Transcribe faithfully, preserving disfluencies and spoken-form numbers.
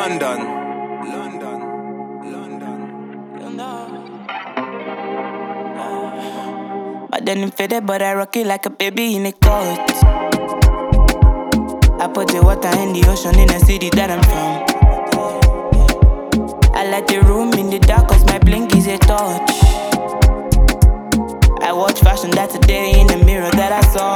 London. London. I didn't fit it, but I rock it like a baby in a coat. I put the water in the ocean in the city that I'm from. I like the room in the dark cause my blink is a touch. I watch fashion, that's a day in the mirror that I saw.